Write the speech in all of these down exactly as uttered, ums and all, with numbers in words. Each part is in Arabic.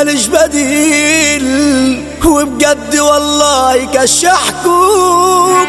ماليش بديل، وبجد والله كشحكم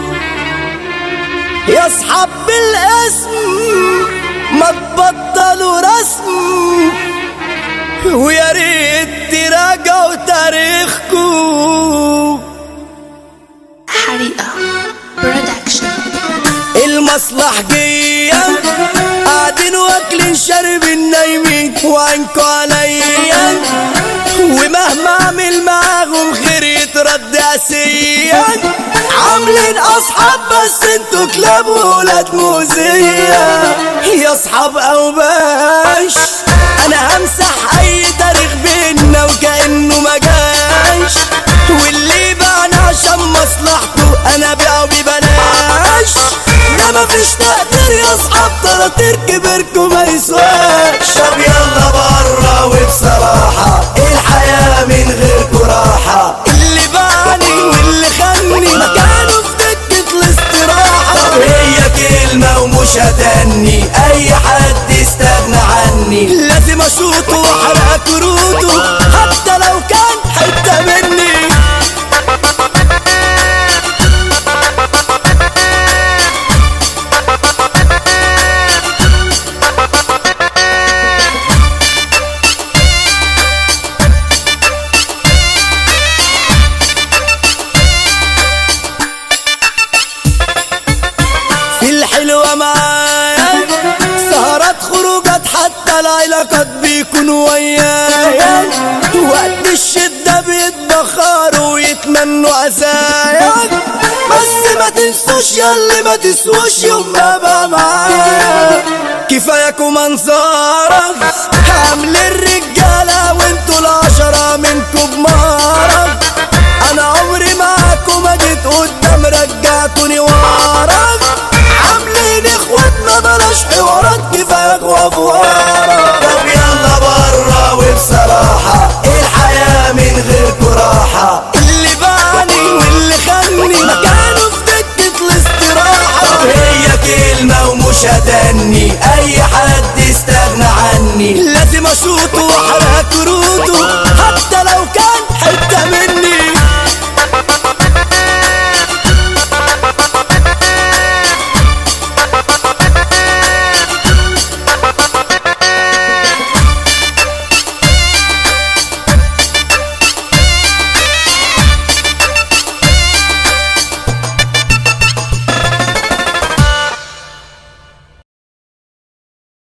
يا اصحاب بالاسم ما تبطلوا رسم، ويا ريت تراجعوا تاريخكم. حريقة برودكشن. المصلحجية قاعدين واكلين شاربين نايمين وعينكوا عليا، ومهما اعمل معاهم خير يترد عسيا. عاملين اصحاب بس انتوا كلاب وولاد موزية يا اصحاب اوباش. انا همسح اي تاريخ بينا وكأنه ما جاش، واللي باعنا عشان مصلحته انا بيعه ببلاش. ده مفيش تقدير يا اصحاب، طراطير كبركم ما يسواش. طب يلا برا وبصراحة الحياة من غيركوا راحة، اللي باعني واللي خاني مكانه في دكة الاستراحة. طب هي كلمة ومش هتني اي حد يستغنى عني، لازم اشوطه واحرق كروته حتى لو كان حتة مني. الحلوة معايا سهرات خروجات حتى العلاقات بيكونوا ويايا، وقت الشدة بيتبخروا ويتمنوا عزايا. بس ما تنسوش ياللي ما تسوش يوم ما بقى معايا. كفاياكوا منظرة عامل الرجالة